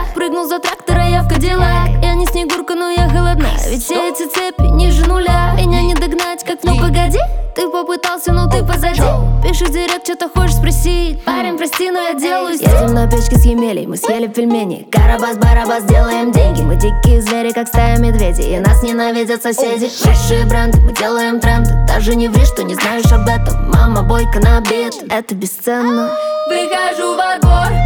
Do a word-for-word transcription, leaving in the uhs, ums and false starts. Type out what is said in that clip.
Прыгнул за трактора, я в Кадиллак. Я не Снегурка, но я голодна. Ведь все эти цепи ниже нуля. Меня не догнать, как ну погоди. Ты попытался, но ты позади. Пишешь директ, что-то хочешь спросить. Парень, прости, но я делаю стиль. Едем на печке с Емелей, мы съели пельмени. Карабас-барабас, делаем деньги. Мы дикие звери, как стая медведей. И нас ненавидят соседи. Высшие бренды, мы делаем тренды. Даже не ври, что не знаешь об этом. Мама бойко на бит, это бесценно. Выхожу во двор,